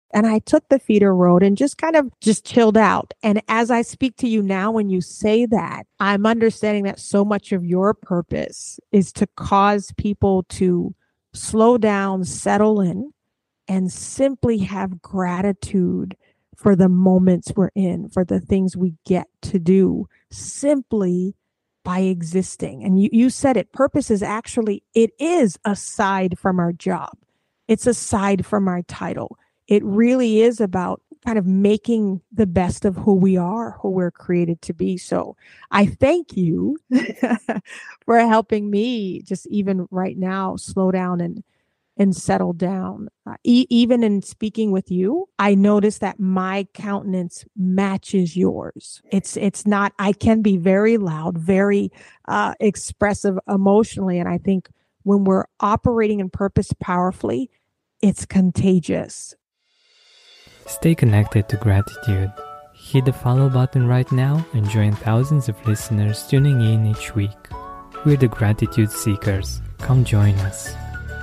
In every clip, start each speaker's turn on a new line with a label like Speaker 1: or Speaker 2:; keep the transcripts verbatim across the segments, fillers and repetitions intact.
Speaker 1: And I took the feeder road and just kind of just chilled out. And as I speak to you now, when you say that, I'm understanding that so much of your purpose is to cause people to slow down, settle in, and simply have gratitude for the moments we're in, for the things we get to do simply by existing. And you, you said it, purpose is actually, it is aside from our job. It's aside from our title. It really is about kind of making the best of who we are, who we're created to be. So I thank you for helping me just even right now slow down and and settle down. Uh, e- even in speaking with you, I notice that my countenance matches yours. It's it's not. I can be very loud, very uh, expressive emotionally, and I think when we're operating in purpose powerfully, it's contagious.
Speaker 2: Stay connected to gratitude. Hit the follow button right now and join thousands of listeners tuning in each week. We're the Gratitude Seekers. Come join us.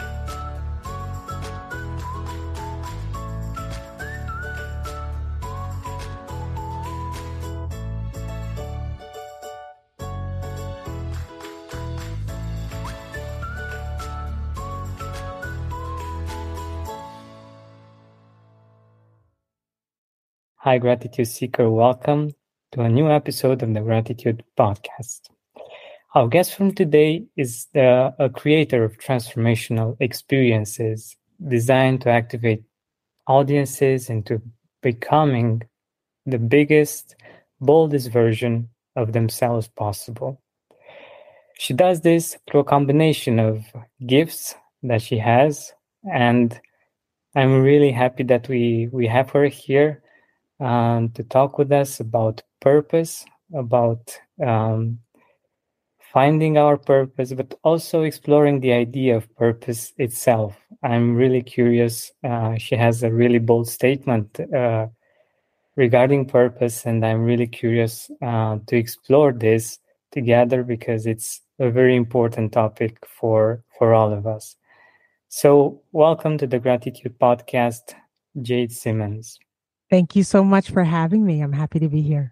Speaker 2: Hi, Gratitude Seeker. Welcome to a new episode of the Gratitude Podcast. Our guest from today is the, a creator of transformational experiences designed to activate audiences into becoming the biggest, boldest version of themselves possible. She does this through a combination of gifts that she has, and I'm really happy that we, we have her here Um, to talk with us about purpose, about um, finding our purpose, but also exploring the idea of purpose itself. I'm really curious. Uh, she has a really bold statement uh, regarding purpose, and I'm really curious uh, to explore this together because it's a very important topic for, for all of us. So welcome to the Gratitude Podcast, Jade Simmons.
Speaker 1: Thank you so much for having me. I'm happy to be here.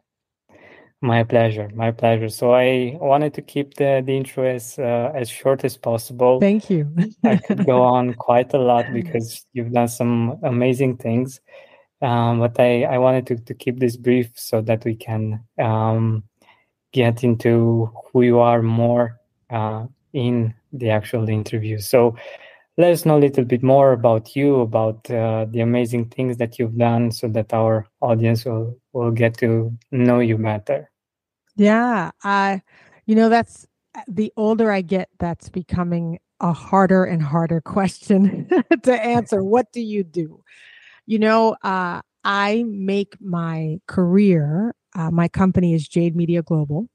Speaker 2: My pleasure. My pleasure. So I wanted to keep the, the intro as uh, as short as possible.
Speaker 1: Thank you.
Speaker 2: I could go on quite a lot because you've done some amazing things. Um, but I, I wanted to, to keep this brief so that we can um, get into who you are more uh, in the actual interview. So let us know a little bit more about you, about uh, the amazing things that you've done so that our audience will, will get to know you better.
Speaker 1: Yeah, I, you know, that's the older I get, that's becoming a harder and harder question to answer. What do you do? You know, uh, I make my career, uh, my company is Jade Media Global.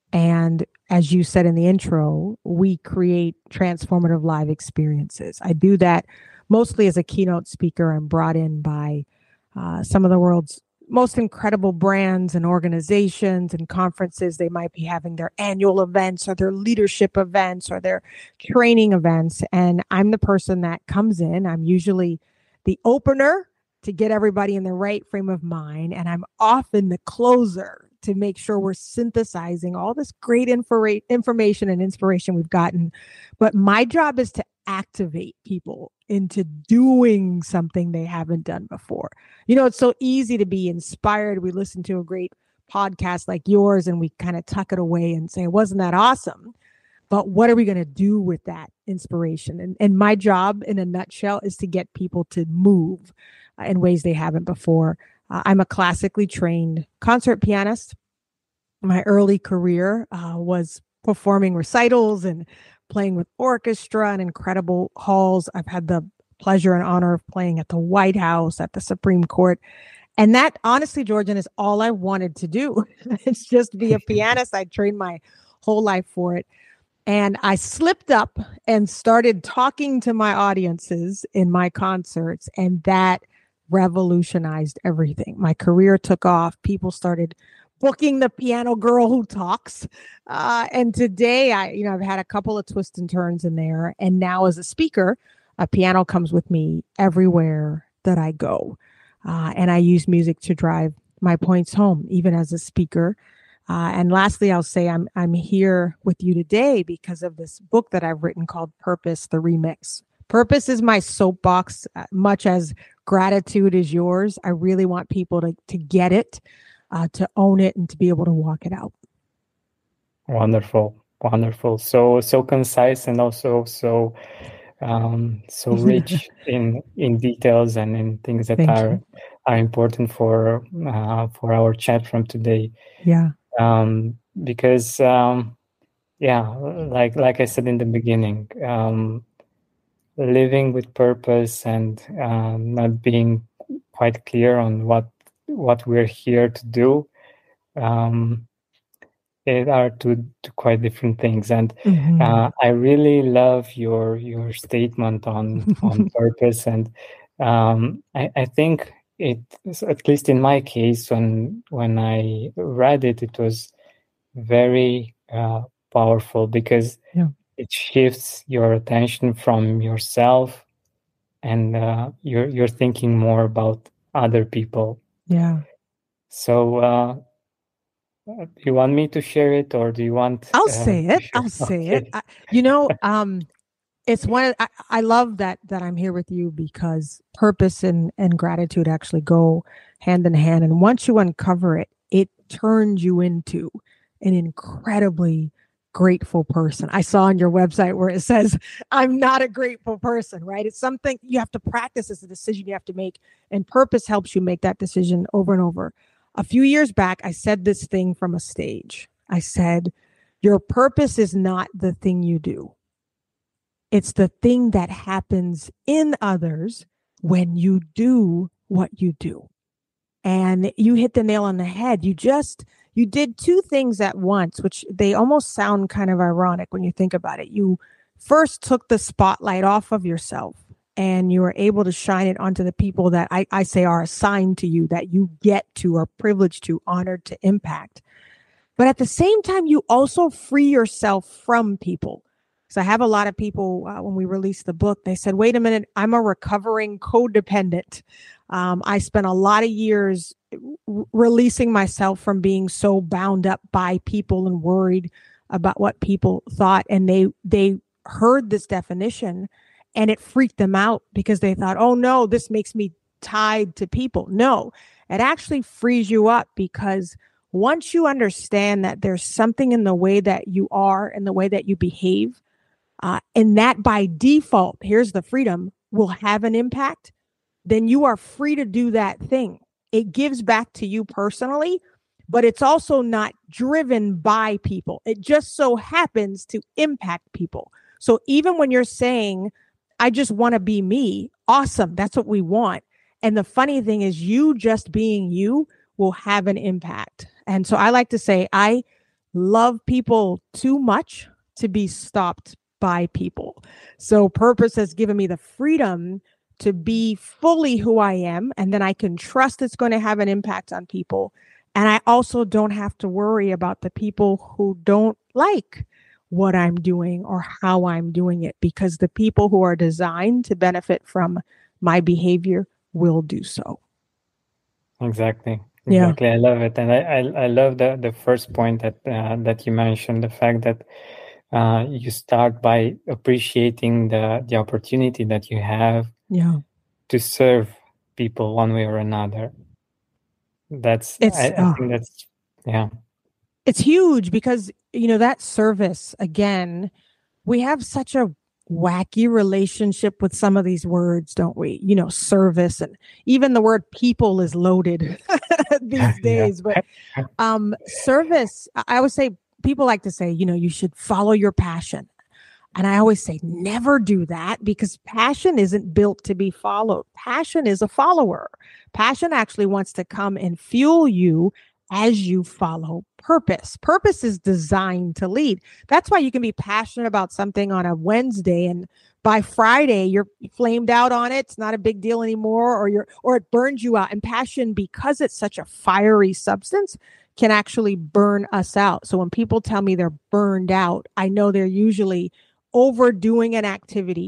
Speaker 1: And as you said in the intro, we create transformative live experiences. I do that mostly as a keynote speaker. I'm brought in by uh, some of the world's most incredible brands and organizations and conferences. They might be having their annual events or their leadership events or their training events. And I'm the person that comes in. I'm usually the opener to get everybody in the right frame of mind. And I'm often the closer to make sure we're synthesizing all this great infora- information and inspiration we've gotten. But my job is to activate people into doing something they haven't done before. You know, it's so easy to be inspired. We listen to a great podcast like yours and we kind of tuck it away and say, wasn't that awesome? But what are we going to do with that inspiration? And, and my job in a nutshell is to get people to move uh, in ways they haven't before. Uh, I'm a classically trained concert pianist. My early career uh, was performing recitals and playing with orchestra and incredible halls. I've had the pleasure and honor of playing at the White House, at the Supreme Court. And that, honestly, Georgian, is all I wanted to do. It's just be a pianist. I trained my whole life for it. And I slipped up and started talking to my audiences in my concerts. And that revolutionized everything. My career took off. People started booking the piano girl who talks. Uh, and today, I, you know, I've had a couple of twists and turns in there. And now as a speaker, a piano comes with me everywhere that I go. Uh, and I use music to drive my points home, even as a speaker. Uh, and lastly, I'll say I'm I'm here with you today because of this book that I've written called Purpose, the Remix. Purpose is my soapbox, uh, much as gratitude is yours. I really want people to to get it, uh, to own it, and to be able to walk it out.
Speaker 2: Wonderful, wonderful. So so concise and also so um, so rich in in details and in things that
Speaker 1: Thank
Speaker 2: are
Speaker 1: you.
Speaker 2: are important for uh, for our chat from today.
Speaker 1: Yeah.
Speaker 2: Um, because um, yeah, like like I said in the beginning, um, living with purpose and um, not being quite clear on what what we're here to do, um, it are two, two quite different things. And
Speaker 1: Mm-hmm.
Speaker 2: uh, I really love your your statement on on purpose. And um, I, I think it, at least in my case, when when I read it, it was very uh, powerful because
Speaker 1: Yeah.
Speaker 2: it shifts your attention from yourself, and uh, you're you're thinking more about other people.
Speaker 1: Yeah.
Speaker 2: So, uh, do you want me to share it, or do you want
Speaker 1: I'll
Speaker 2: uh,
Speaker 1: say
Speaker 2: to
Speaker 1: it.
Speaker 2: share?
Speaker 1: I'll say it.
Speaker 2: Okay.
Speaker 1: I, you know, um, it's one of, I, I love that that I'm here with you because purpose and and gratitude actually go hand in hand. And once you uncover it, it turns you into an incredibly grateful person. I saw on your website where it says, I'm not a grateful person, right? It's something you have to practice. It's a decision you have to make. And purpose helps you make that decision over and over. A few years back, I said this thing from a stage. I said, your purpose is not the thing you do. It's the thing that happens in others when you do what you do. And you hit the nail on the head. You just, you did two things at once, which they almost sound kind of ironic when you think about it. You first took the spotlight off of yourself and you were able to shine it onto the people that I, I say are assigned to you, that you get to, are privileged to, honored to impact. But at the same time, you also free yourself from people. So I have a lot of people, uh, when we released the book, they said, wait a minute, I'm a recovering codependent. Um, I spent a lot of years r- releasing myself from being so bound up by people and worried about what people thought. And they, they heard this definition and it freaked them out because they thought, oh no, this makes me tied to people. No, it actually frees you up because once you understand that there's something in the way that you are and the way that you behave, uh, and that by default, here's the freedom, will have an impact, then you are free to do that thing. It gives back to you personally, but it's also not driven by people. It just so happens to impact people. So even when you're saying, I just want to be me, awesome, that's what we want. And the funny thing is, you just being you will have an impact. And so I like to say, I love people too much to be stopped by people. So purpose has given me the freedom to be fully who I am. And then I can trust it's going to have an impact on people. And I also don't have to worry about the people who don't like what I'm doing or how I'm doing it, because the people who are designed to benefit from my behavior will do so.
Speaker 2: Exactly.
Speaker 1: Yeah.
Speaker 2: Exactly. I love it. And I, I, I love the, the first point that uh, that you mentioned, the fact that uh, you start by appreciating the, the opportunity that you have
Speaker 1: Yeah.
Speaker 2: to serve people one way or another. That's,
Speaker 1: It's,
Speaker 2: I, I
Speaker 1: uh,
Speaker 2: think that's, yeah.
Speaker 1: it's huge because, you know, that service, again, we have such a wacky relationship with some of these words, don't we? You know, service, and even the word people is loaded these
Speaker 2: Yeah.
Speaker 1: days. But um, service, I always say, people like to say, you know, you should follow your passion. And I always say, never do that, because passion isn't built to be followed. Passion is a follower. Passion actually wants to come and fuel you as you follow purpose. Purpose is designed to lead. That's why you can be passionate about something on a Wednesday, and by Friday you're flamed out on it. It's not a big deal anymore, or you're or it burns you out. And passion, because it's such a fiery substance, can actually burn us out. So when people tell me they're burned out, I know they're usually overdoing an activity,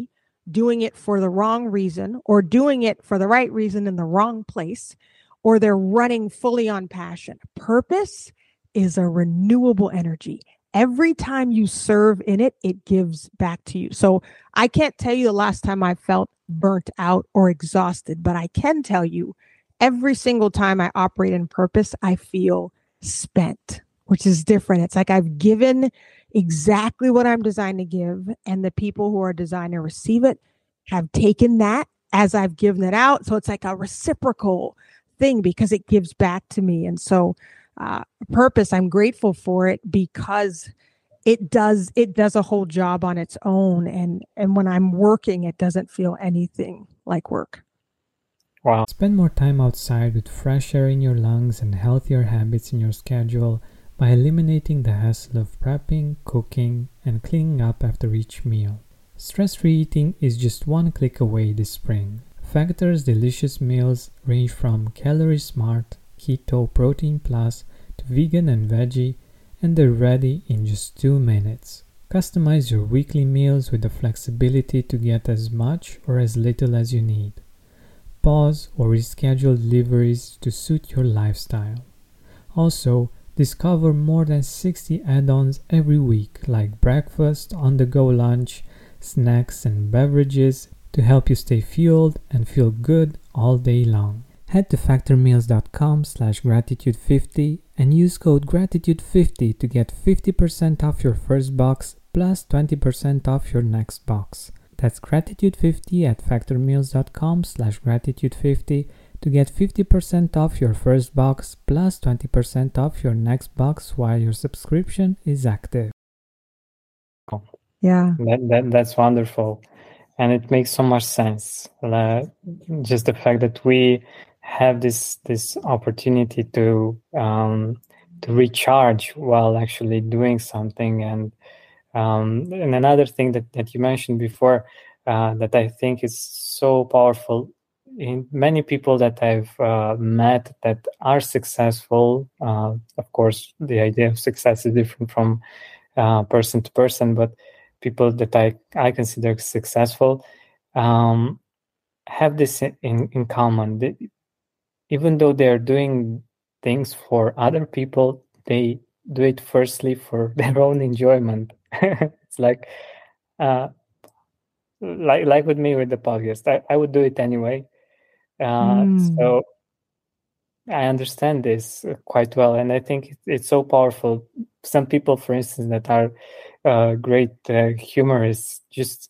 Speaker 1: doing it for the wrong reason, or doing it for the right reason in the wrong place, or they're running fully on passion. Purpose is a renewable energy. Every time you serve in it, it gives back to you. So I can't tell you the last time I felt burnt out or exhausted, but I can tell you every single time I operate in purpose, I feel spent, which is different. It's like I've given exactly what I'm designed to give, and the people who are designed to receive it have taken that as I've given it out. So it's like a reciprocal thing because it gives back to me. And so uh, purpose, I'm grateful for it because it does it does a whole job on its own. And and when I'm working, it doesn't feel anything like work.
Speaker 2: Wow.
Speaker 3: Spend more time outside with fresh air in your lungs and healthier habits in your schedule by eliminating the hassle of prepping, cooking, and cleaning up after each meal. Stress-free eating is just one click away this spring. Factor's delicious meals range from Calorie Smart, Keto, Protein Plus to vegan and veggie, and they're ready in just two minutes. Customize your weekly meals with the flexibility to get as much or as little as you need. Pause or reschedule deliveries to suit your lifestyle. Also, discover more than sixty add-ons every week, like breakfast, on-the-go lunch, snacks, and beverages to help you stay fueled and feel good all day long. Head to factormeals.com slash gratitude50 and use code gratitude fifty to get fifty percent off your first box plus twenty percent off your next box. That's gratitude fifty at factormeals.com slash gratitude50 to get fifty percent off your first box plus twenty percent off your next box while your subscription is active.
Speaker 1: Yeah.
Speaker 2: That, that that's wonderful. And it makes so much sense. Uh, just the fact that we have this this opportunity to um, to recharge while actually doing something. And um, and another thing that, that you mentioned before uh, that I think is so powerful in many people that I've uh, met that are successful. Uh, of course, the idea of success is different from uh, person to person, but people that I, I consider successful um, have this in, in common. They, even though they're doing things for other people, they do it firstly for their own enjoyment. It's like, uh, like like with me with the podcast, I, I would do it anyway. Uh,
Speaker 1: Mm.
Speaker 2: So I understand this quite well, and I think it's so powerful. Some people, for instance, that are uh, great uh, humorists, just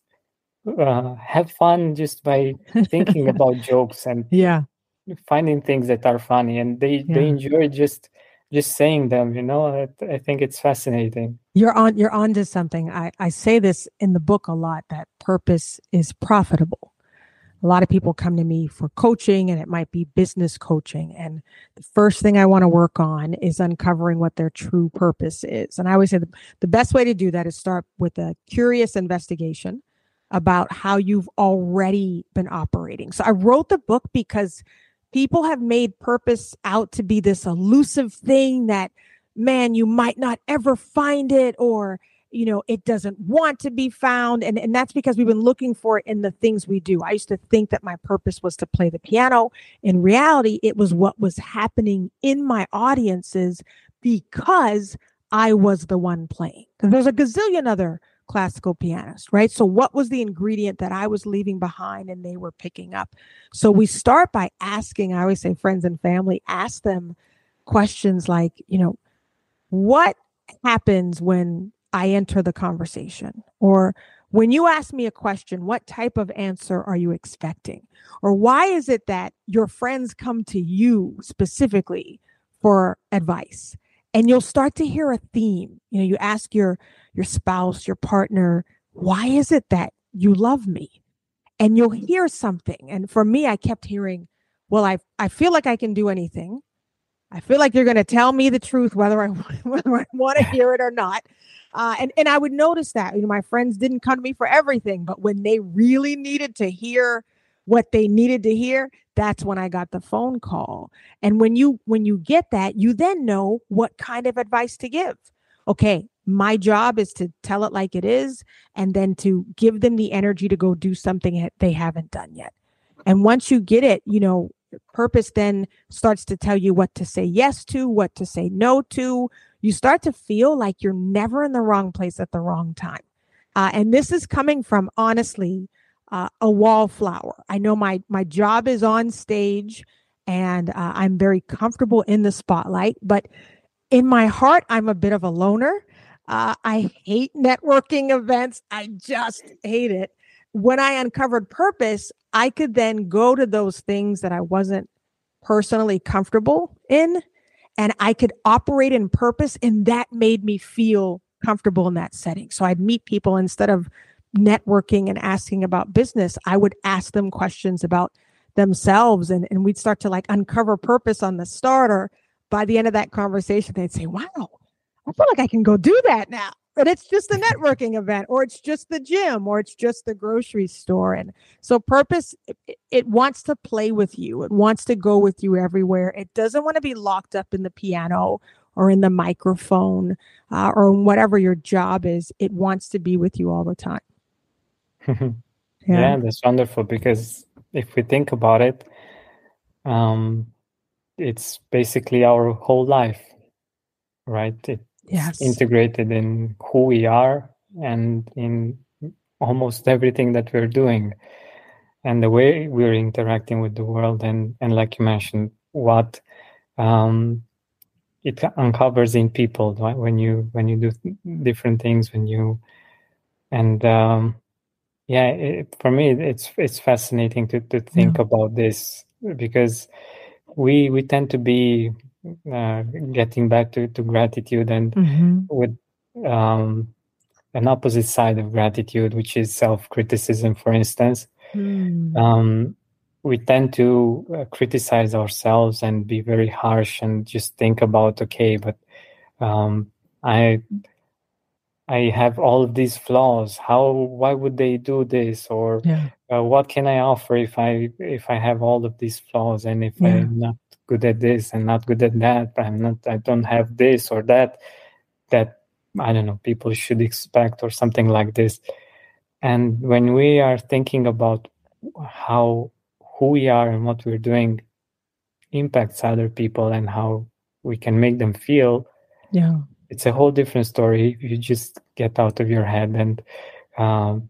Speaker 2: uh, have fun just by thinking about jokes and
Speaker 1: Yeah.
Speaker 2: finding things that are funny, and they
Speaker 1: Yeah.
Speaker 2: they enjoy just just saying them. You know, I, I think it's fascinating.
Speaker 1: You're on you're onto something. I, I say this in the book a lot, that purpose is profitable. A lot of people come to me for coaching, and it might be business coaching. And the first thing I want to work on is uncovering what their true purpose is. And I always say the, the best way to do that is start with a curious investigation about how you've already been operating. So I wrote the book because people have made purpose out to be this elusive thing that, man, you might not ever find it, or you know, it doesn't want to be found. And, and that's because we've been looking for it in the things we do. I used to think that my purpose was to play the piano. In reality, it was what was happening in my audiences because I was the one playing. There's a gazillion other classical pianists, right? So what was the ingredient that I was leaving behind and they were picking up? So we start by asking, I always say friends and family, ask them questions like, you know, what happens when I enter the conversation? Or when you ask me a question, what type of answer are you expecting? Or why is it that your friends come to you specifically for advice? And you'll start to hear a theme. You know, you ask your your spouse, your partner, why is it that you love me? And you'll hear something. And for me, I kept hearing, well, I I feel like I can do anything. I feel like you're going to tell me the truth, whether I whether I want to hear it or not. Uh, and, and I would notice that, you know, my friends didn't come to me for everything, but when they really needed to hear what they needed to hear, that's when I got the phone call. And when you when you get that, you then know what kind of advice to give. Okay, My job is to tell it like it is, and then to give them the energy to go do something that they haven't done yet. And once you get it, you know, purpose then starts to tell you what to say yes to, what to say no to. You start to feel like you're never in the wrong place at the wrong time. Uh, and this is coming from, honestly, uh, a wallflower. I know my my job is on stage, and uh, I'm very comfortable in the spotlight, but in my heart, I'm a bit of a loner. Uh, I hate networking events. I just hate it. When I uncovered purpose, I could then go to those things that I wasn't personally comfortable in, and I could operate in purpose, and that made me feel comfortable in that setting. So I'd meet people, instead of networking and asking about business, I would ask them questions about themselves, and, and we'd start to like uncover purpose on the start, or by the end of that conversation, they'd say, wow, I feel like I can go do that now. But it's just a networking event, or it's just the gym, or it's just the grocery store. And so purpose, it, it wants to play with you. It wants to go with you everywhere. It doesn't want to be locked up in the piano or in the microphone uh, or whatever your job is. It wants to be with you all the time.
Speaker 2: yeah. yeah, that's wonderful, because if we think about it, um, it's basically our whole life, right? It's
Speaker 1: yes.
Speaker 2: integrated in who we are and in almost everything that we're doing, and the way we're interacting with the world. And, and like you mentioned, what um, it uncovers in people, right? when you when you do different things, when you and um, yeah, it, for me, it's it's fascinating to to think
Speaker 1: Yeah.
Speaker 2: about this, because we we tend to be uh, getting back to, to gratitude, and
Speaker 1: mm-hmm.
Speaker 2: with um, an opposite side of gratitude, which is self-criticism, for instance.
Speaker 1: Mm.
Speaker 2: Um, we tend to uh, criticize ourselves and be very harsh, and just think about, okay, but um, I I have all of these flaws. How? Why would they do this? Or
Speaker 1: Yeah.
Speaker 2: uh, what can I offer if I if I have all of these flaws, and if
Speaker 1: Yeah.
Speaker 2: I'm not good at this and not good at that, but I'm not. I don't have this or that. That I don't know. People should expect, or something like this. And when we are thinking about how who we are and what we're doing impacts other people and how we can make them feel,
Speaker 1: Yeah.
Speaker 2: it's a whole different story. You just get out of your head and um,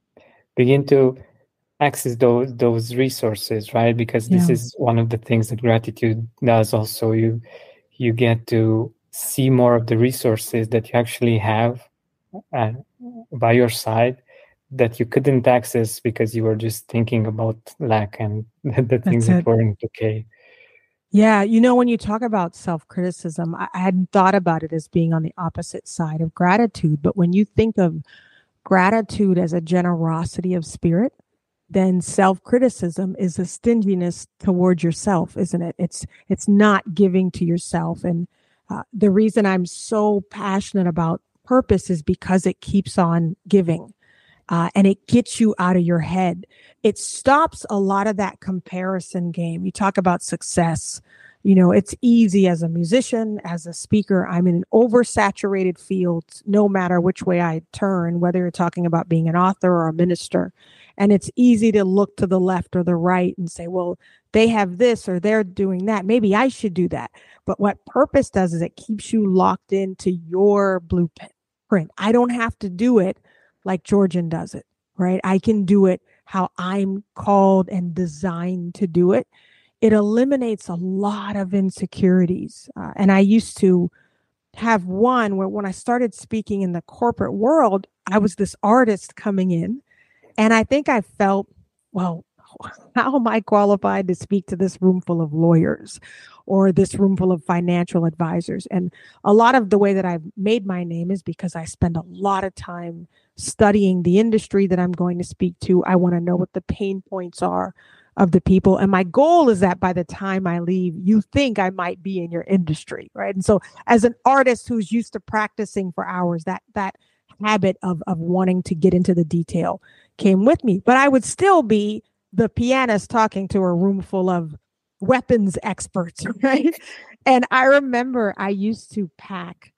Speaker 2: begin to access those those resources, right? Because this
Speaker 1: Yeah.
Speaker 2: is one of the things that gratitude does. Also, you you get to see more of the resources that you actually have uh, by your side, that you couldn't access because you were just thinking about lack and the things
Speaker 1: That's
Speaker 2: that
Speaker 1: it.
Speaker 2: weren't okay.
Speaker 1: Yeah. You know, when you talk about self-criticism, I, I hadn't thought about it as being on the opposite side of gratitude. But when you think of gratitude as a generosity of spirit, then self-criticism is a stinginess towards yourself, isn't it? It's it's not giving to yourself. And uh, the reason I'm so passionate about purpose is because it keeps on giving. Uh, and it gets you out of your head. It stops a lot of that comparison game. You talk about success. You know, it's easy as a musician, as a speaker. I'm in an oversaturated field, no matter which way I turn, whether you're talking about being an author or a minister. And it's easy to look to the left or the right and say, well, they have this or they're doing that. Maybe I should do that. But what purpose does is it keeps you locked into your blueprint. I don't have to do it like Georgian does it, right? I can do it how I'm called and designed to do it. It eliminates a lot of insecurities. Uh, and I used to have one where when I started speaking in the corporate world, I was this artist coming in. And I think I felt, well, how am I qualified to speak to this room full of lawyers or this room full of financial advisors? And a lot of the way that I've made my name is because I spend a lot of time studying the industry that I'm going to speak to. I want to know what the pain points are of the people. And my goal is that by the time I leave, you think I might be in your industry, right? And so as an artist who's used to practicing for hours, that that habit of, of wanting to get into the detail came with me. But I would still be the pianist talking to a room full of weapons experts, right? And I remember I used to pack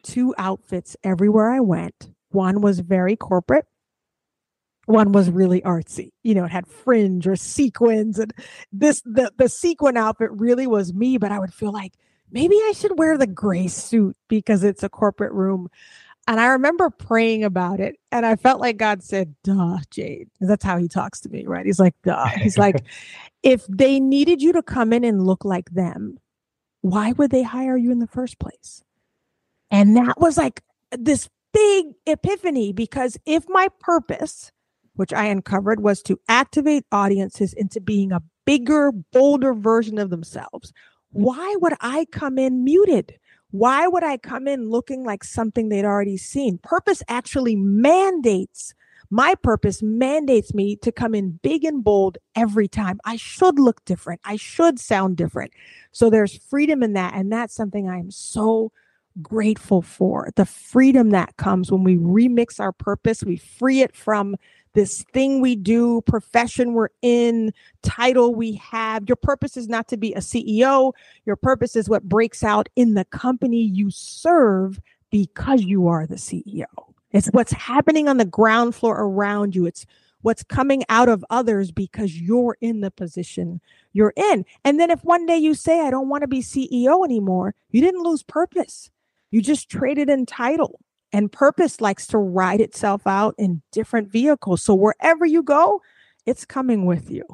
Speaker 1: two outfits everywhere I went. One was very corporate. One was really artsy. You know, it had fringe or sequins, and this the the sequin outfit really was me, but I would feel like maybe I should wear the gray suit because it's a corporate room. And I remember praying about it, and I felt like God said, duh, Jade. That's how he talks to me, right? He's like, duh. He's like, if they needed you to come in and look like them, why would they hire you in the first place? And that was like this big epiphany, because if my purpose, which I uncovered, was to activate audiences into being a bigger, bolder version of themselves, why would I come in muted? Why would I come in looking like something they'd already seen? Purpose actually mandates, my purpose mandates me to come in big and bold every time. I should look different. I should sound different. So there's freedom in that. And that's something I am so grateful for. The freedom that comes when we remix our purpose, we free it from this thing we do, profession we're in, title we have. Your purpose is not to be a C E O. Your purpose is what breaks out in the company you serve because you are the C E O. It's what's happening on the ground floor around you. It's what's coming out of others because you're in the position you're in. And then if one day you say, I don't want to be C E O anymore, you didn't lose purpose. You just traded in title. And purpose likes to ride itself out in different vehicles. So wherever you go, it's coming with you.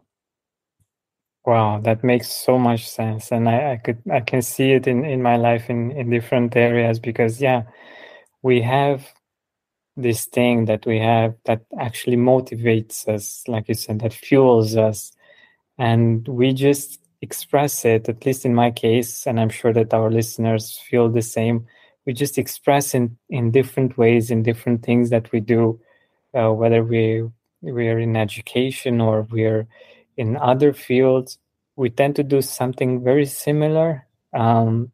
Speaker 2: Wow, that makes so much sense. And I, I could I can see it in, in my life in, in different areas, because yeah, we have this thing that we have that actually motivates us, like you said, that fuels us. And we just express it, at least in my case, and I'm sure that our listeners feel the same. We just express in, in different ways, in different things that we do, uh, whether we we're in education or we're in other fields. We tend to do something very similar, um,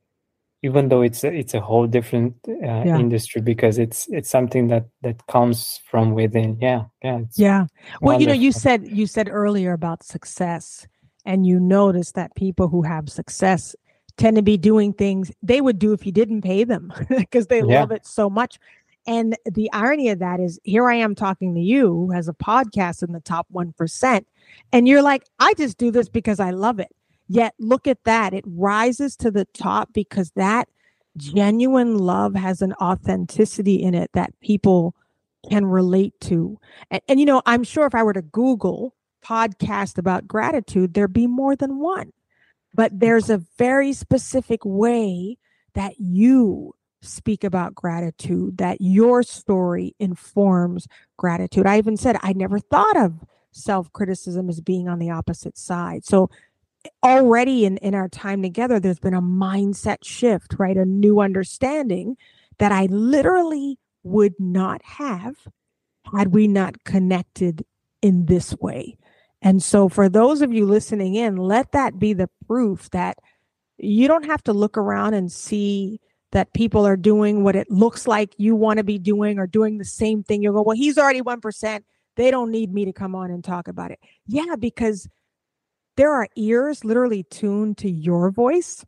Speaker 2: even though it's a, it's a whole different uh, yeah. industry, because it's it's something that that comes from within. Yeah, yeah,
Speaker 1: yeah. Well, wonderful. You know, you said you said earlier about success, and you notice that people who have success tend to be doing things they would do if you didn't pay them because they yeah. love it so much. And the irony of that is, here I am talking to you who has a podcast in the top one percent. And you're like, I just do this because I love it. Yet look at that. It rises to the top because that genuine love has an authenticity in it that people can relate to. And, and you know, I'm sure if I were to Google podcast about gratitude, there'd be more than one. But there's a very specific way that you speak about gratitude, that your story informs gratitude. I even said I never thought of self-criticism as being on the opposite side. So already in, in our time together, there's been a mindset shift, right? A new understanding that I literally would not have had we not connected in this way. And so for those of you listening in, let that be the proof that you don't have to look around and see that people are doing what it looks like you want to be doing or doing the same thing. You'll go, well, he's already one percent. They don't need me to come on and talk about it. Yeah, because there are ears literally tuned to your voice.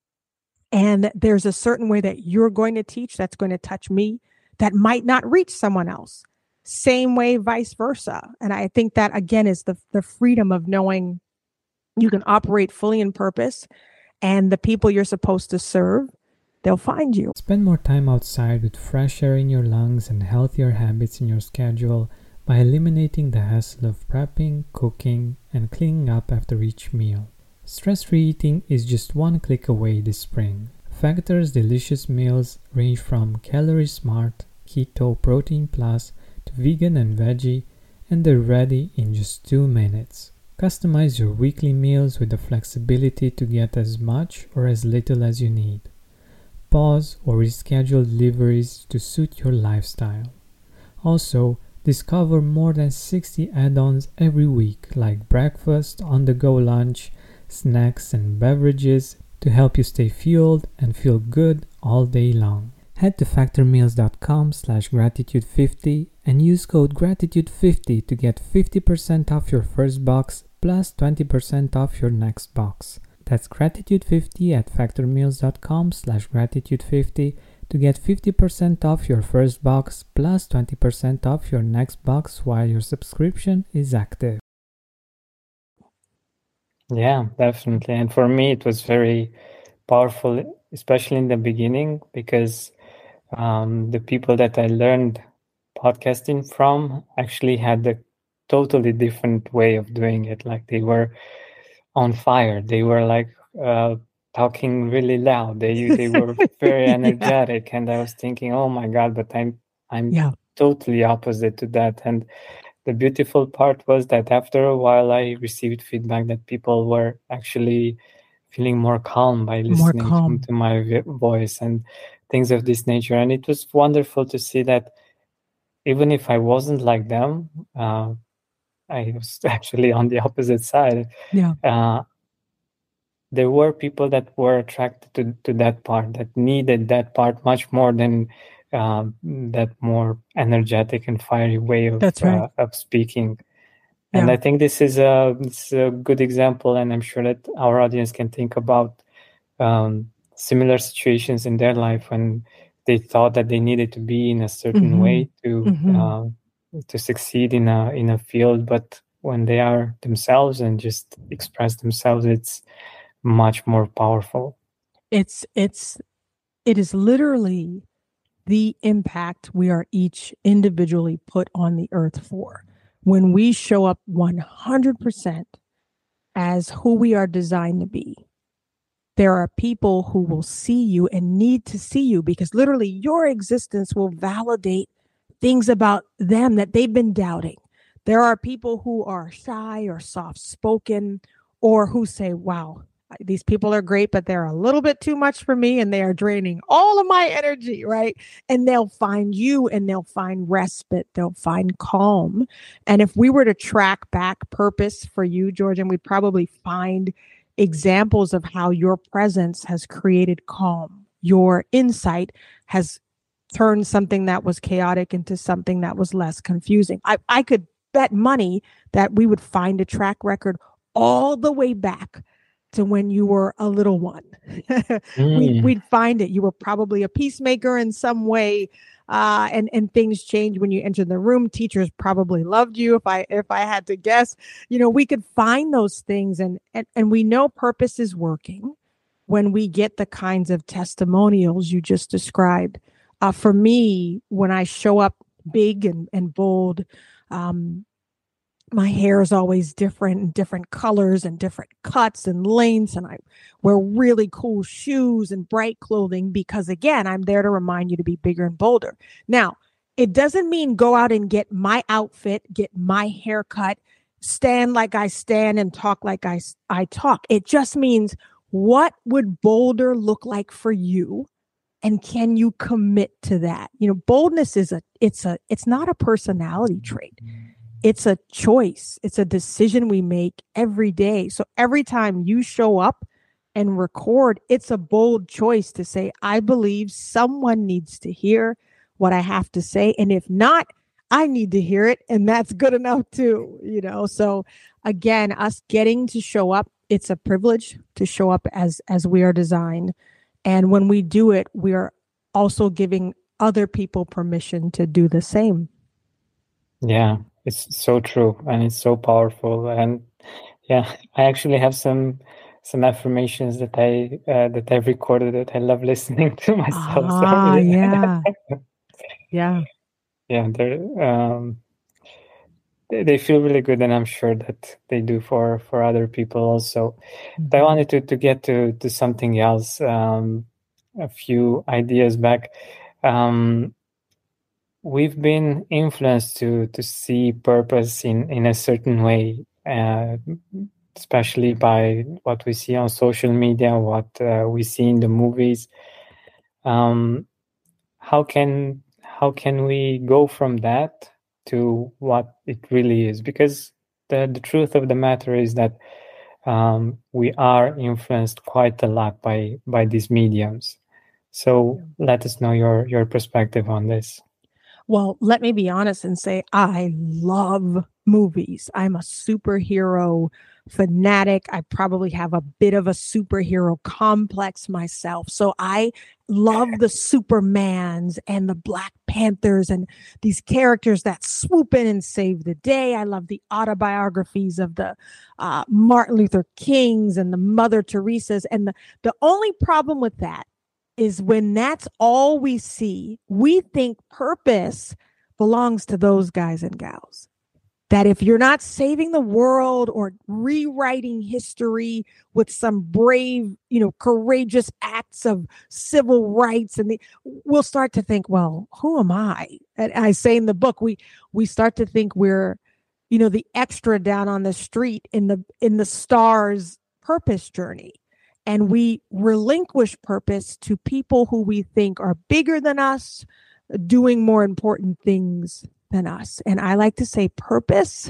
Speaker 1: And there's a certain way that you're going to teach that's going to touch me that might not reach someone else. Same way, vice versa. And I think that, again, is the, the freedom of knowing you can operate fully in purpose, and the people you're supposed to serve, they'll find you.
Speaker 3: Spend more time outside with fresh air in your lungs and healthier habits in your schedule by eliminating the hassle of prepping, cooking, and cleaning up after each meal. Stress-free eating is just one click away this spring. Factor's delicious meals range from Calorie Smart, Keto, Protein Plus, to vegan and veggie, and they're ready in just two minutes. Customize your weekly meals with the flexibility to get as much or as little as you need. Pause or reschedule deliveries to suit your lifestyle. Also, discover more than sixty add-ons every week, like breakfast, on-the-go lunch, snacks, and beverages to help you stay fueled and feel good all day long. Head to factormeals.com slash gratitude50 and use code gratitude fifty to get fifty percent off your first box plus twenty percent off your next box. That's gratitude fifty at factormeals.com slash gratitude50 to get fifty percent off your first box plus twenty percent off your next box while your subscription is active.
Speaker 2: Yeah, definitely. And for me, it was very powerful, especially in the beginning, because um, the people that I learned podcasting from actually had a totally different way of doing it. Like they were on fire. They were like uh, talking really loud. They they were very
Speaker 1: Yeah.
Speaker 2: energetic, and I was thinking, oh my God, but I'm I'm
Speaker 1: Yeah.
Speaker 2: totally opposite to that. And the beautiful part was that after a while, I received feedback that people were actually feeling more calm by
Speaker 1: More
Speaker 2: listening to,
Speaker 1: calm.
Speaker 2: to my vi- voice and things of this nature. And it was wonderful to see that even if I wasn't like them, uh, I was actually on the opposite side.
Speaker 1: Yeah.
Speaker 2: Uh, there were people that were attracted to, to that part, that needed that part much more than um, that more energetic and fiery way of
Speaker 1: That's right.
Speaker 2: uh, of speaking. And
Speaker 1: Yeah.
Speaker 2: I think this is a, this is a good example, and I'm sure that our audience can think about um, similar situations in their life when they thought that they needed to be in a certain
Speaker 1: Mhm.
Speaker 2: way to
Speaker 1: Mhm.
Speaker 2: uh, to succeed in a in a field, but when they are themselves and just express themselves, it's much more powerful.
Speaker 1: It's it's it is literally the impact we are each individually put on the earth for. When we show up one hundred percent as who we are designed to be, there are people who will see you and need to see you because literally your existence will validate things about them that they've been doubting. There are people who are shy or soft spoken or who say, wow, these people are great, but they're a little bit too much for me and they are draining all of my energy, right? And they'll find you and they'll find respite, they'll find calm. And if we were to track back purpose for you, Georgian, we'd probably find examples of how your presence has created calm. Your insight has turned something that was chaotic into something that was less confusing. I, I could bet money that we would find a track record all the way back to when you were a little one.
Speaker 2: Mm.
Speaker 1: we, we'd find it. You were probably a peacemaker in some way. Uh, and and things change when you enter the room. Teachers probably loved you. If I if I had to guess, you know, we could find those things, and and and we know purpose is working when we get the kinds of testimonials you just described. Uh, for me, when I show up big and and bold, um, my hair is always different and different colors and different cuts and lengths. And I wear really cool shoes and bright clothing because, again, I'm there to remind you to be bigger and bolder. Now, it doesn't mean go out and get my outfit, get my haircut, stand like I stand and talk like I, I talk. It just means what would bolder look like for you? And can you commit to that? You know, boldness is a, it's a, it's not a personality trait. It's a choice. It's a decision we make every day. So every time you show up and record, it's a bold choice to say, I believe someone needs to hear what I have to say. And if not, I need to hear it. And that's good enough too, you know? So again, us getting to show up, it's a privilege to show up as, as we are designed. And when we do it, we are also giving other people permission to do the same.
Speaker 2: Yeah, it's so true, and it's so powerful. And yeah, I actually have some some affirmations that I uh, that I've recorded that I love listening to myself.
Speaker 1: Ah,
Speaker 2: So,
Speaker 1: yeah, yeah,
Speaker 2: yeah, they're um, they, they feel really good, and I'm sure that they do for for other people also.
Speaker 1: Mhm.
Speaker 2: But I wanted to to get to to something else. Um, a few ideas back. Um, we've been influenced to to see purpose in in a certain way, uh, especially by what we see on social media, what uh, we see in the movies. Um, how can how can we go from that to what it really is? Because the the truth of the matter is that um, we are influenced quite a lot by by these mediums. So let us know your your perspective on this.
Speaker 1: Well, let me be honest and say I love movies. I'm a superhero fanatic. I probably have a bit of a superhero complex myself. So I love the Supermans and the Black Panthers and these characters that swoop in and save the day. I love the autobiographies of the uh, Martin Luther Kings and the Mother Teresa's. And the, the only problem with that is when that's all we see, we think purpose belongs to those guys and gals. That if you're not saving the world or rewriting history with some brave, you know, courageous acts of civil rights, and the, we'll start to think, well, who am I? And I say in the book, we we start to think we're, you know, the extra down on the street in the in the star's purpose journey. And we relinquish purpose to people who we think are bigger than us, doing more important things than us. And I like to say purpose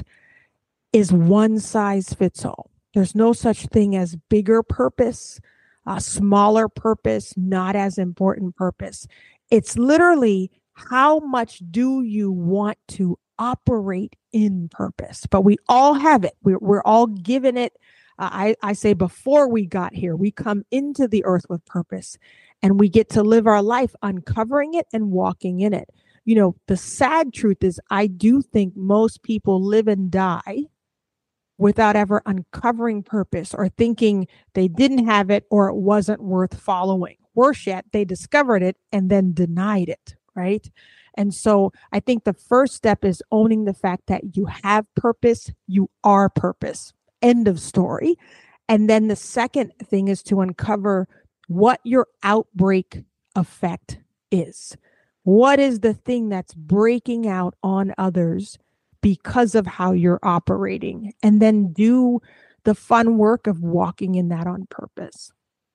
Speaker 1: is one size fits all. There's no such thing as bigger purpose, a smaller purpose, not as important purpose. It's literally how much do you want to operate in purpose? But we all have it. We're, we're all given it. Uh, I, I say before we got here, we come into the earth with purpose and we get to live our life uncovering it and walking in it. You know, the sad truth is I do think most people live and die without ever uncovering purpose or thinking they didn't have it or it wasn't worth following. Worse yet, they discovered it and then denied it, right? And so I think the first step is owning the fact that you have purpose, you are purpose. End of story. And then the second thing is to uncover what your outbreak effect is. What is the thing that's breaking out on others because of how you're operating? And then do the fun work of walking in that on purpose.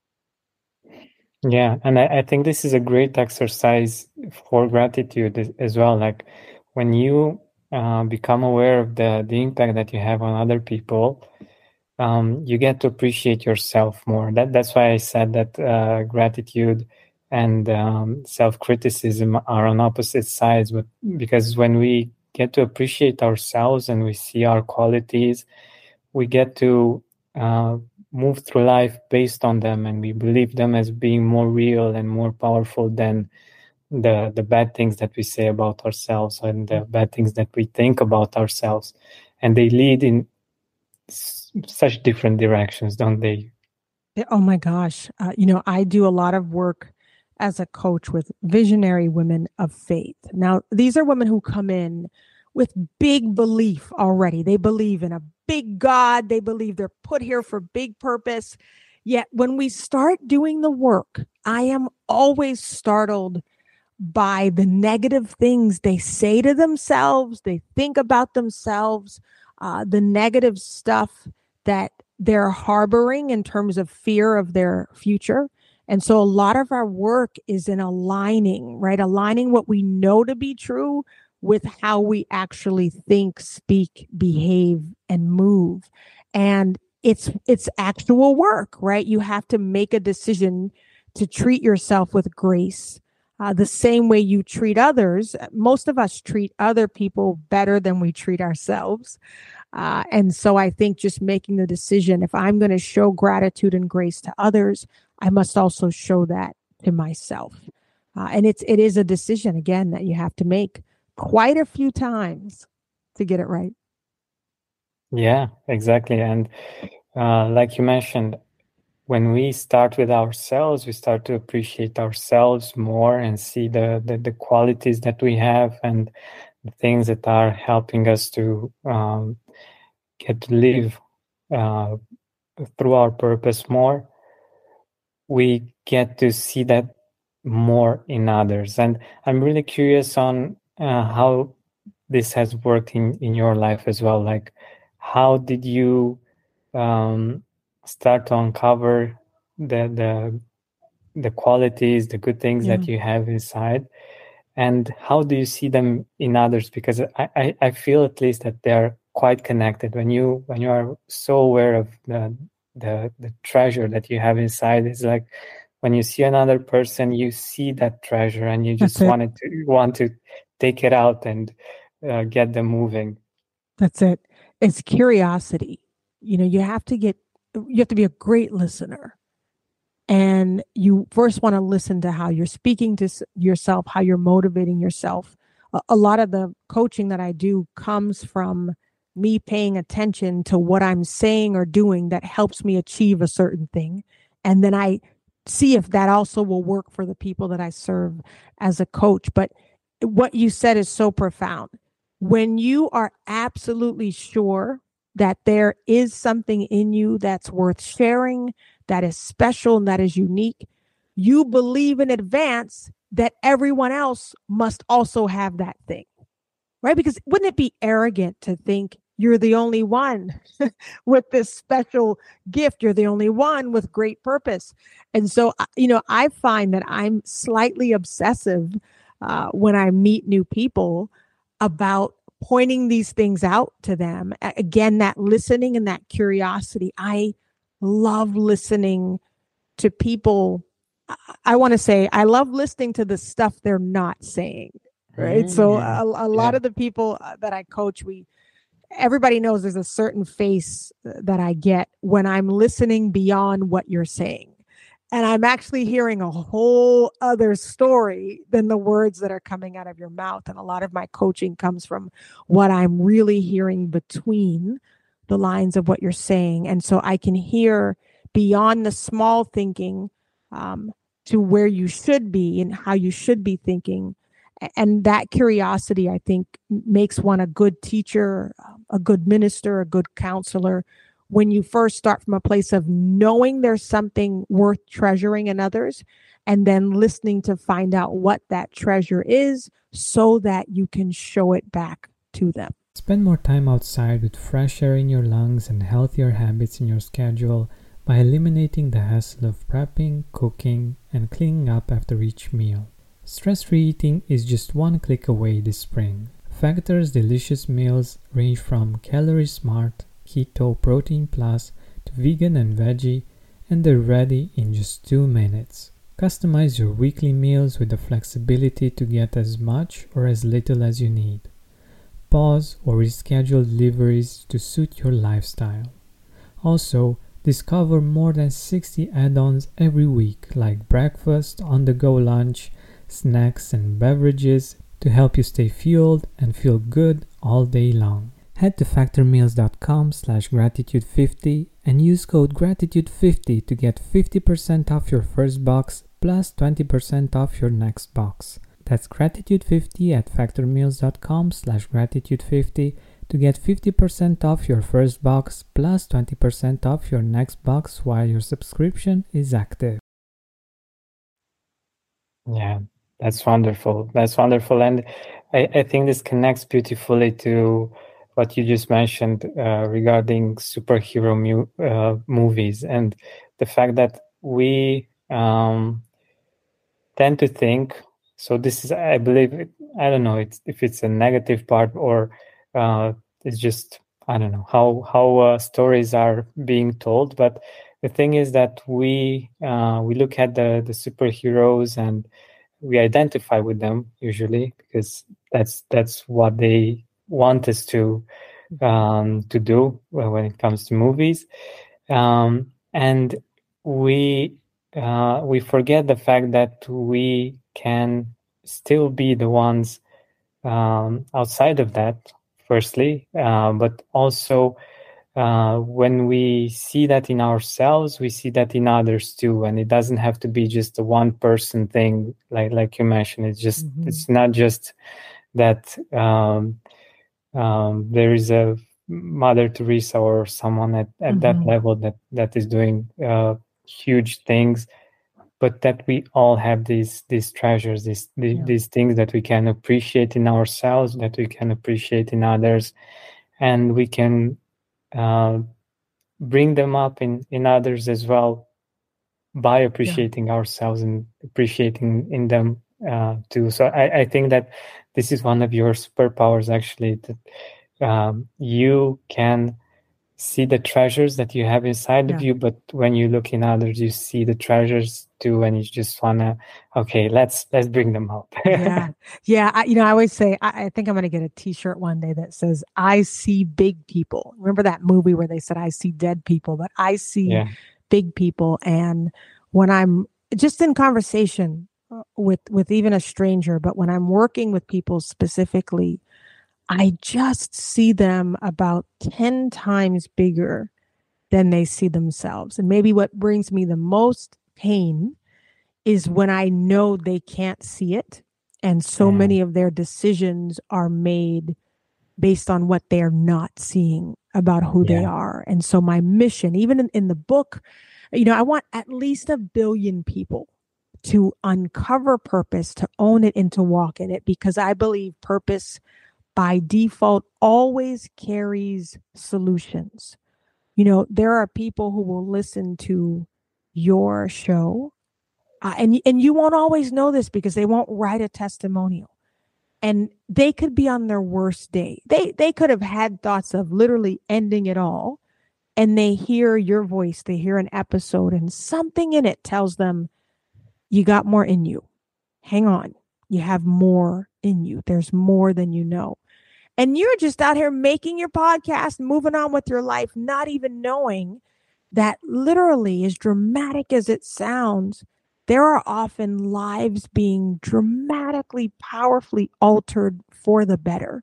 Speaker 2: Yeah, and I, I think this is a great exercise for gratitude as well. Like when you uh, become aware of the, the impact that you have on other people, um, you get to appreciate yourself more. That That's why I said that uh, gratitude and um, self-criticism are on opposite sides. But because when we get to appreciate ourselves and we see our qualities, we get to uh, move through life based on them, and we believe them as being more real and more powerful than the the bad things that we say about ourselves and the bad things that we think about ourselves. And they lead in s- such different directions, don't they?
Speaker 1: Oh my gosh. Uh, you know, I do a lot of work as a coach with visionary women of faith. Now, these are women who come in with big belief already. They believe in a big God. They believe they're put here for big purpose. Yet when we start doing the work, I am always startled by the negative things they say to themselves, they think about themselves, uh, the negative stuff that they're harboring in terms of fear of their future. And so a lot of our work is in aligning, right? Aligning what we know to be true with how we actually think, speak, behave, and move. And it's it's actual work, right? You have to make a decision to treat yourself with grace. Uh, the same way you treat others. Most of us treat other people better than we treat ourselves. Uh, and so I think just making the decision, if I'm going to show gratitude and grace to others, I must also show that to myself. Uh, and it's it is a decision, again, that you have to make quite a few times to get it right.
Speaker 2: Yeah, exactly. And uh, like you mentioned, when we start with ourselves, we start to appreciate ourselves more and see the, the, the qualities that we have and the things that are helping us to um, get to live uh, through our purpose more. We get to see that more in others. And I'm really curious on uh, how this has worked in, in your life as well. Like, how did you um, start to uncover the the the qualities, the good things
Speaker 1: Yeah.
Speaker 2: that you have inside, and how do you see them in others? Because I, I, I feel at least that they're quite connected. When you when you are so aware of the the the treasure that you have inside, it's like when you see another person, you see that treasure and you just
Speaker 1: That's it.
Speaker 2: wanted to want to take it out and uh, get them moving.
Speaker 1: That's it. It's curiosity. You know, you have to get, you have to be a great listener. And you first want to listen to how you're speaking to yourself, how you're motivating yourself. A, a lot of the coaching that I do comes from me paying attention to what I'm saying or doing that helps me achieve a certain thing. And then I see if that also will work for the people that I serve as a coach. But what you said is so profound. When you are absolutely sure that there is something in you that's worth sharing, that is special and that is unique, you believe in advance that everyone else must also have that thing, right? Because wouldn't it be arrogant to think you're the only one with this special gift? You're the only one with great purpose. And so, you know, I find that I'm slightly obsessive uh, when I meet new people about pointing these things out to them. Again, that listening and that curiosity. I love listening to people. I want to say I love listening to the stuff they're not saying, right? Mm, so a, a lot yeah. of the people that I coach, we everybody knows there's a certain face that I get when I'm listening beyond what you're saying. And I'm actually hearing a whole other story than the words that are coming out of your mouth. And a lot of my coaching comes from what I'm really hearing between the lines of what you're saying. And so I can hear beyond the small thinking um, to where you should be and how you should be thinking. And that curiosity, I think, makes one a good teacher, a good minister, a good counselor. When you first start from a place of knowing there's something worth treasuring in others, and then listening to find out what that treasure is so that you can show it back to them.
Speaker 3: Spend more time outside with fresh air in your lungs and healthier habits in your schedule by eliminating the hassle of prepping, cooking, and cleaning up after each meal. Stress-free eating is just one click away this spring. Factor's delicious meals range from Calorie Smart, Keto, Protein Plus to vegan and veggie, and they're ready in just two minutes. Customize your weekly meals with the flexibility to get as much or as little as you need. Pause or reschedule deliveries to suit your lifestyle. Also, discover more than sixty add-ons every week like breakfast, on-the-go lunch, snacks and beverages to help you stay fueled and feel good all day long. Head to factormeals.com slash gratitude50 and use code gratitude fifty to get fifty percent off your first box plus twenty percent off your next box. That's gratitude fifty at factormeals.com slash gratitude50 to get fifty percent off your first box plus twenty percent off your next box while your subscription is active.
Speaker 2: Yeah, that's wonderful. That's wonderful. And I, I think this connects beautifully to what you just mentioned uh, regarding superhero mu- uh, movies and the fact that we um, tend to think, so this is, I believe, I don't know it's, if it's a negative part or uh, it's just, I don't know, how, how uh, stories are being told. But the thing is that we uh, we look at the, the superheroes and we identify with them usually because that's that's what they want us to um, to do when it comes to movies, um, and we uh, we forget the fact that we can still be the ones um, outside of that. Firstly, uh, but also uh, when we see that in ourselves, we see that in others too, and it doesn't have to be just a one-person thing, like like you mentioned. It's just mm-hmm. it's not just that. Um, Um, there is a Mother Teresa or someone at, at mm-hmm. that level that, that is doing uh, huge things, but that we all have these these treasures, these these, yeah. these things that we can appreciate in ourselves, that we can appreciate in others, and we can uh, bring them up in, in others as well by appreciating yeah. ourselves and appreciating in them uh, too. So I, I think that this is one of your superpowers, actually, that um, you can see the treasures that you have inside
Speaker 1: Yeah.
Speaker 2: of you, but when you look in others, you see the treasures too, and you just wanna, okay, let's let's bring them out.
Speaker 1: Yeah. Yeah. I, you know, I always say, I, I think I'm going to get a t-shirt one day that says, I see big people. Remember that movie where they said, I see dead people, but I see
Speaker 2: Yeah.
Speaker 1: big people. And when I'm just in conversation uh, with, with even a stranger, but when I'm working with people specifically, I just see them about ten times bigger than they see themselves. And maybe what brings me the most pain is when I know they can't see it. And so
Speaker 2: Mm.
Speaker 1: many of their decisions are made based on what they're not seeing about who they
Speaker 2: Yeah.
Speaker 1: are. And so my mission, even in, in the book, you know, I want at least a billion people to uncover purpose, to own it, and to walk in it, because I believe purpose by default always carries solutions. You know, there are people who will listen to your show, uh, and and you won't always know this because they won't write a testimonial, and they could be on their worst day. They they could have had thoughts of literally ending it all, and they hear your voice, they hear an episode, and something in it tells them, you got more in you. Hang on, you have more in you. There's more than you know. And you're just out here making your podcast, moving on with your life, not even knowing that literally, as dramatic as it sounds, there are often lives being dramatically, powerfully altered for the better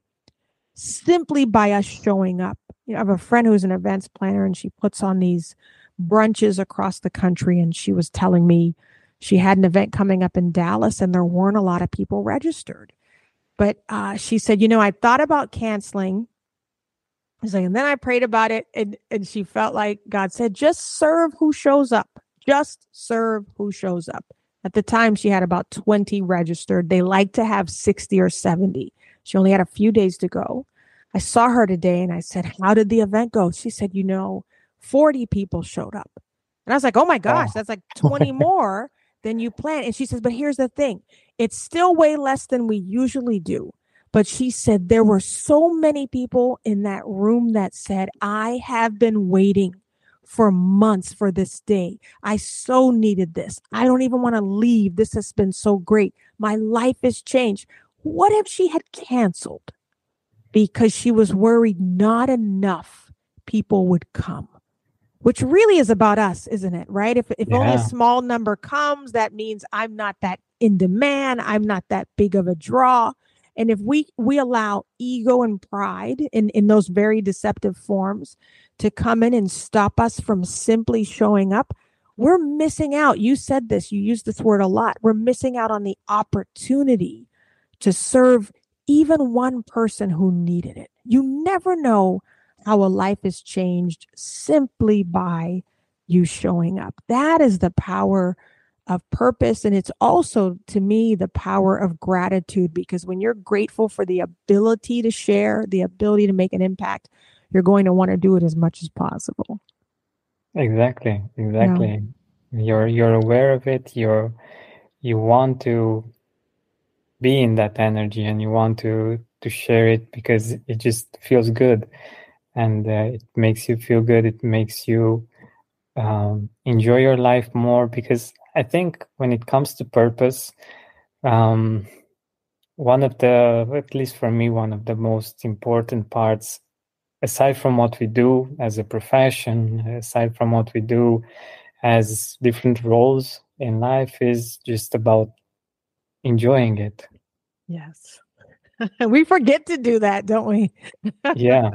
Speaker 1: simply by us showing up. You know, I have a friend who's an events planner, and she puts on these brunches across the country. And she was telling me she had an event coming up in Dallas, and there weren't a lot of people registered. But uh, she said, you know, I thought about canceling. He's like, and then I prayed about it. And, and she felt like God said, just serve who shows up. Just serve who shows up. At the time, she had about twenty registered. They like to have sixty or seventy. She only had a few days to go. I saw her today and I said, how did the event go? She said, you know, forty people showed up. And I was like, oh my gosh,
Speaker 2: Wow.
Speaker 1: that's like twenty more than you planned. And she says, but here's the thing. It's still way less than we usually do. But she said there were so many people in that room that said, I have been waiting for months for this day. I so needed this. I don't even want to leave. This has been so great. My life has changed. What if she had canceled because she was worried not enough people would come? Which really is about us, isn't it? Right? If if yeah. only a small number comes, that means I'm not that in demand. I'm not that big of a draw. And if we we allow ego and pride in, in those very deceptive forms to come in and stop us from simply showing up, we're missing out. You said this, you use this word a lot. We're missing out on the opportunity to serve even one person who needed it. You never know how a life is changed simply by you showing up. That is the power of purpose. And it's also, to me, the power of gratitude, because when you're grateful for the ability to share, the ability to make an impact, you're going to want to do it as much as possible.
Speaker 2: Exactly. Exactly. Yeah. You're, you're aware of it. You're, you want to be in that energy and you want to, to share it because it just feels good. And uh, it makes you feel good. It makes you um, enjoy your life more, because I think when it comes to purpose, um, one of the, at least for me, one of the most important parts, aside from what we do as a profession, aside from what we do as different roles in life, is just about enjoying it.
Speaker 1: Yes. We forget to do that, don't we?
Speaker 2: Yeah.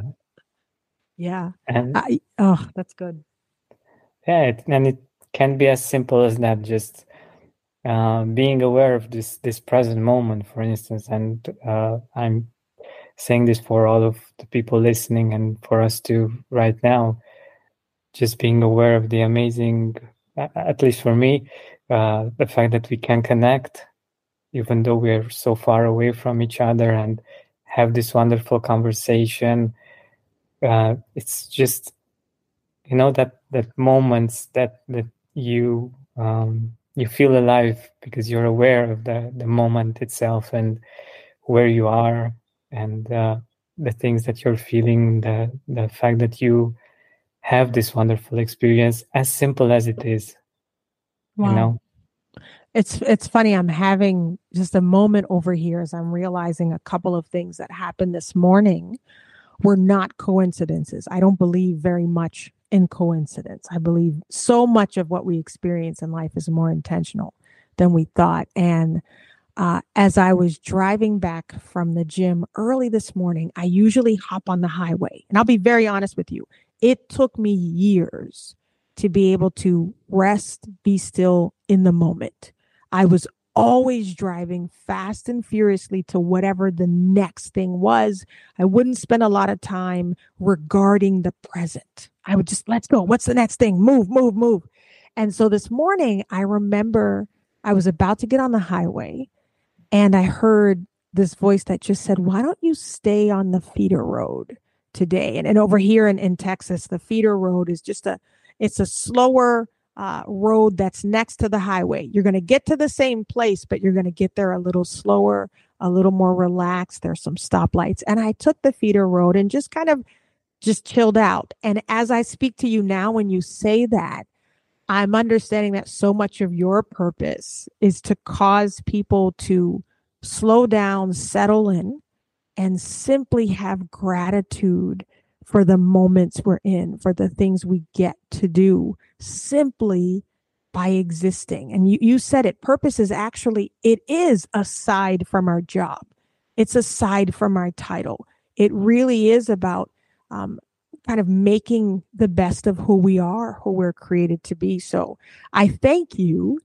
Speaker 1: Yeah.
Speaker 2: And
Speaker 1: I, oh, that's good.
Speaker 2: Yeah, it, and it can be as simple as that, just uh, being aware of this this present moment, for instance. And uh, I'm saying this for all of the people listening and for us too right now, just being aware of the amazing, at least for me, uh, the fact that we can connect, even though we're so far away from each other, and have this wonderful conversation. Uh, it's just, you know, that that moments that that you um, you feel alive because you're aware of the the moment itself and where you are, and uh, the things that you're feeling, the the fact that you have this wonderful experience, as simple as it is.
Speaker 1: Wow.
Speaker 2: You know,
Speaker 1: It's it's funny. I'm having just a moment over here as I'm realizing a couple of things that happened this morning were not coincidences. I don't believe very much in coincidence. I believe so much of what we experience in life is more intentional than we thought. And uh, as I was driving back from the gym early this morning, I usually hop on the highway. And I'll be very honest with you, it took me years to be able to rest, be still in the moment. I was always driving fast and furiously to whatever the next thing was. I wouldn't spend a lot of time regarding the present. I would just, let's go. What's the next thing? Move, move, move. And so this morning, I remember I was about to get on the highway and I heard this voice that just said, why don't you stay on the feeder road today? And, and over here in, in Texas, the feeder road is just a, it's a slower Uh, road that's next to the highway. You're going to get to the same place, but you're going to get there a little slower, a little more relaxed. There's some stoplights. And I took the feeder road and just kind of just chilled out. And as I speak to you now, when you say that, I'm understanding that so much of your purpose is to cause people to slow down, settle in, and simply have gratitude for the moments we're in, for the things we get to do simply by existing. And you, you said it, purpose is actually, it is aside from our job. It's aside from our title. It really is about um, kind of making the best of who we are, who we're created to be. So I thank you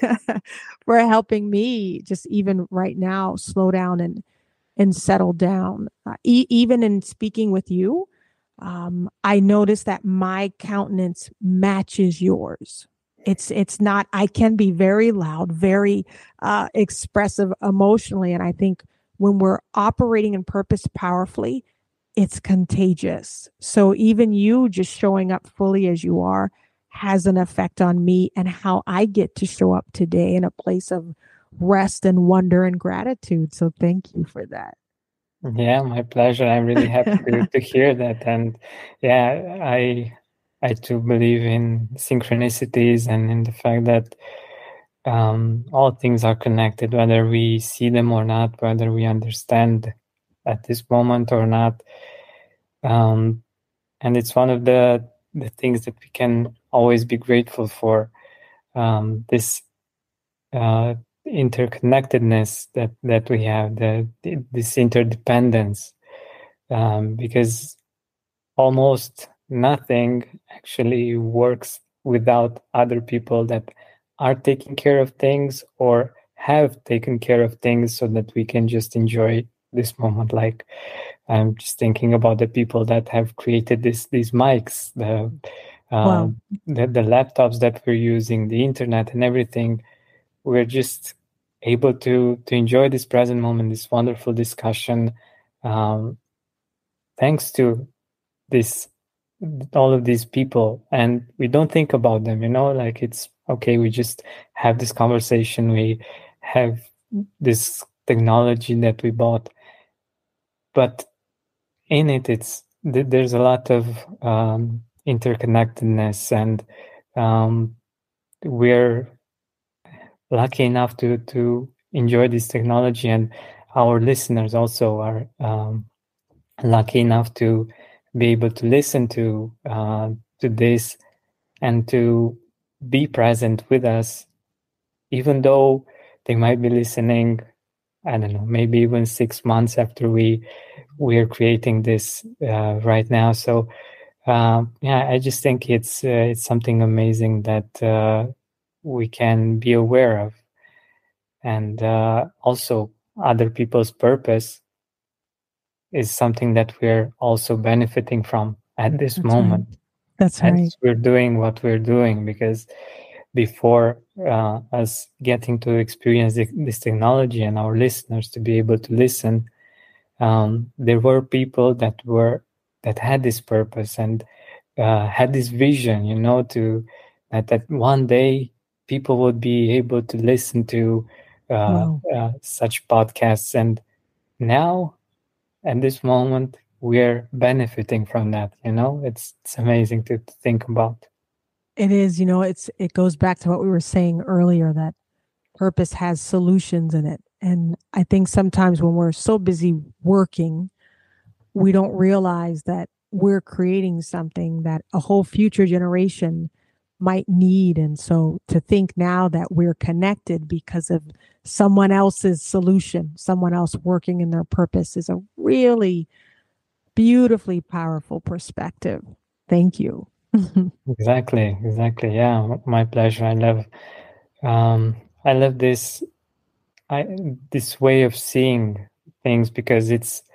Speaker 1: for helping me just even right now, slow down and, and settle down. Uh, e- even in speaking with you, Um, I notice that my countenance matches yours. It's it's not, I can be very loud, very uh, expressive emotionally. And I think when we're operating in purpose powerfully, it's contagious. So even you just showing up fully as you are has an effect on me and how I get to show up today in a place of rest and wonder and gratitude. So thank you for that.
Speaker 2: Yeah, my pleasure. I'm really happy to, to hear that. And yeah, I I too believe in synchronicities and in the fact that um, all things are connected, whether we see them or not, whether we understand at this moment or not. Um, and it's one of the the things that we can always be grateful for. Um, this uh, interconnectedness that that we have, the this interdependence, um, because almost nothing actually works without other people that are taking care of things or have taken care of things, so that we can just enjoy this moment. Like I'm just thinking about the people that have created this these mics, the uh,
Speaker 1: Wow.
Speaker 2: the, the laptops that we're using, the internet and everything. We're just able to to enjoy this present moment, this wonderful discussion, um, thanks to this all of these people. And we don't think about them, you know, like it's okay, we just have this conversation, we have this technology that we bought, but in it it's there's a lot of um, interconnectedness, and um, we're lucky enough to to enjoy this technology, and our listeners also are um, lucky enough to be able to listen to uh, to this and to be present with us, even though they might be listening, I don't know, maybe even six months after we we are creating this uh, right now. So uh, yeah, I just think it's uh, it's something amazing that uh, we can be aware of, and uh, also other people's purpose is something that we're also benefiting from at this
Speaker 1: That's
Speaker 2: moment.
Speaker 1: Right. That's
Speaker 2: as
Speaker 1: right.
Speaker 2: we're doing what we're doing, because before uh, us getting to experience the, this technology and our listeners to be able to listen, um, there were people that were that had this purpose and uh, had this vision, you know, to that, that one day people would be able to listen to uh,
Speaker 1: Wow.
Speaker 2: uh, such podcasts. And now, at this moment, we're benefiting from that. You know, it's it's amazing to, to think about.
Speaker 1: It is, you know, it's it goes back to what we were saying earlier, that purpose has solutions in it. And I think sometimes when we're so busy working, we don't realize that we're creating something that a whole future generation might need. And so to think now that we're connected because of someone else's solution, someone else working in their purpose, is a really beautifully powerful perspective. Thank you.
Speaker 2: Exactly, exactly. Yeah, my pleasure. I love, um, I love this, I this way of seeing things, because it's,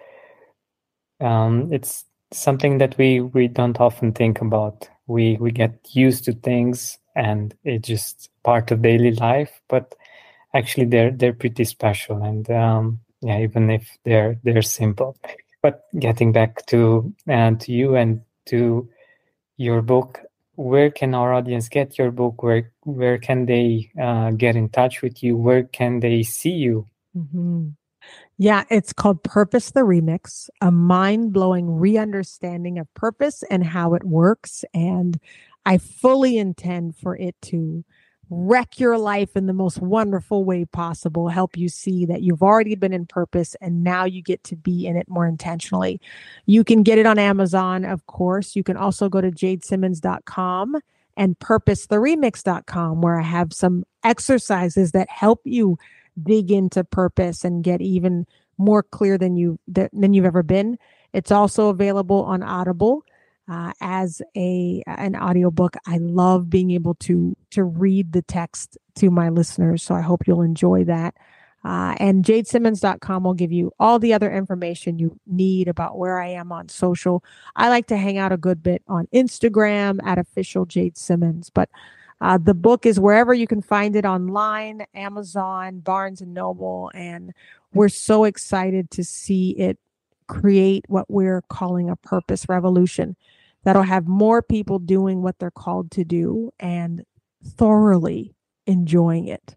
Speaker 2: um, it's something that we we don't often think about. We we get used to things, and it's just part of daily life. But actually, they're they're pretty special, and um, yeah, even if they're they're simple. But getting back to uh, to you and to your book, where can our audience get your book? Where where can they uh, get in touch with you? Where can they see you?
Speaker 1: Mm-hmm. Yeah, it's called Purpose the Remix, a mind-blowing re-understanding of purpose and how it works. And I fully intend for it to wreck your life in the most wonderful way possible, help you see that you've already been in purpose and now you get to be in it more intentionally. You can get it on Amazon, of course. You can also go to jade simmons dot com and purpose the remix dot com, where I have some exercises that help you dig into purpose and get even more clear than you than you've ever been. It's also available on Audible uh, as a an audiobook. I love being able to to read the text to my listeners, so I hope you'll enjoy that. Uh, and jade simmons dot com will give you all the other information you need about where I am on social. I like to hang out a good bit on Instagram at official Jade Simmons, but Uh, the book is wherever you can find it online, Amazon, Barnes and Noble, and we're so excited to see it create what we're calling a purpose revolution that'll have more people doing what they're called to do and thoroughly enjoying it.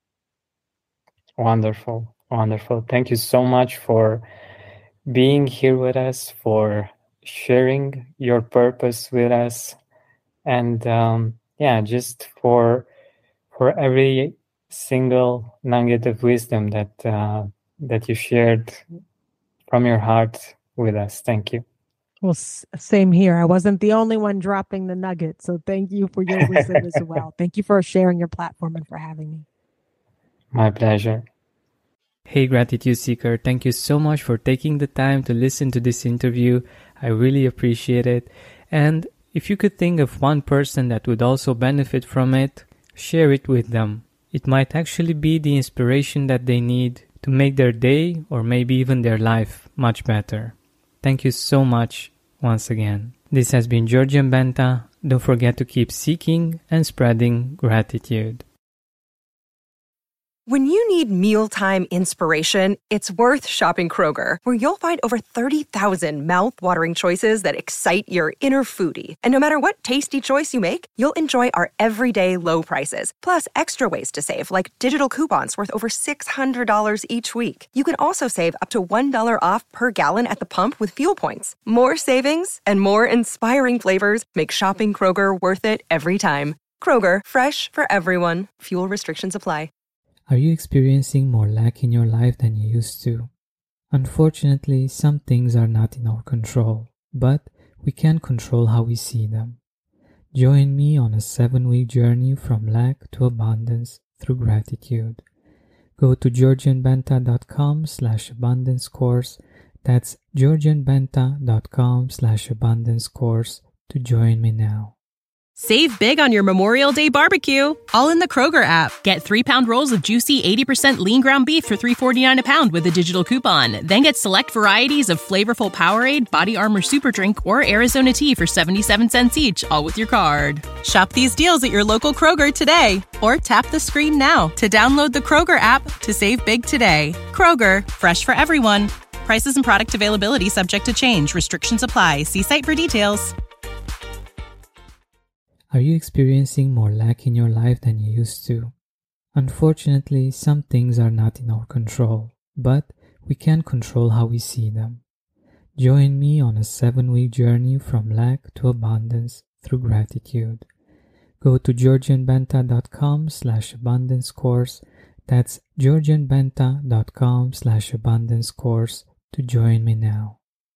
Speaker 2: Wonderful, wonderful. Thank you so much for being here with us, for sharing your purpose with us, and um, yeah, just for for every single nugget of wisdom that uh, that you shared from your heart with us. Thank you.
Speaker 1: Well, s- same here. I wasn't the only one dropping the nugget, so thank you for your wisdom as well. Thank you for sharing your platform and for having me.
Speaker 2: My pleasure.
Speaker 3: Hey, Gratitude Seeker, thank you so much for taking the time to listen to this interview. I really appreciate it. And if you could think of one person that would also benefit from it, share it with them. It might actually be the inspiration that they need to make their day or maybe even their life much better. Thank you so much once again. This has been Georgian Benta. Don't forget to keep seeking and spreading gratitude.
Speaker 4: When you need mealtime inspiration, it's worth shopping Kroger, where you'll find over thirty thousand mouth-watering choices that excite your inner foodie. And no matter what tasty choice you make, you'll enjoy our everyday low prices, plus extra ways to save, like digital coupons worth over six hundred dollars each week. You can also save up to one dollar off per gallon at the pump with fuel points. More savings and more inspiring flavors make shopping Kroger worth it every time. Kroger, fresh for everyone. Fuel restrictions apply.
Speaker 3: Are you experiencing more lack in your life than you used to? Unfortunately, some things are not in our control, but we can control how we see them. Join me on a seven-week journey from lack to abundance through gratitude. Go to georgianbenta.com slash abundance course. That's georgianbenta.com slash abundance course to join me now.
Speaker 5: Save big on your Memorial Day barbecue, all in the Kroger app. Get three-pound rolls of juicy eighty percent lean ground beef for three forty-nine a pound with a digital coupon. Then get select varieties of flavorful Powerade, Body Armor Super Drink, or Arizona tea for seventy-seven cents each, all with your card. Shop these deals at your local Kroger today, or tap the screen now to download the Kroger app to save big today. Kroger, fresh for everyone. Prices and product availability subject to change. Restrictions apply. See site for details.
Speaker 3: Are you experiencing more lack in your life than you used to? Unfortunately, some things are not in our control, but we can control how we see them. Join me on a seven-week journey from lack to abundance through gratitude. Go to georgianbenta.com slash abundance course. That's georgianbenta.com slash abundance course to join me now.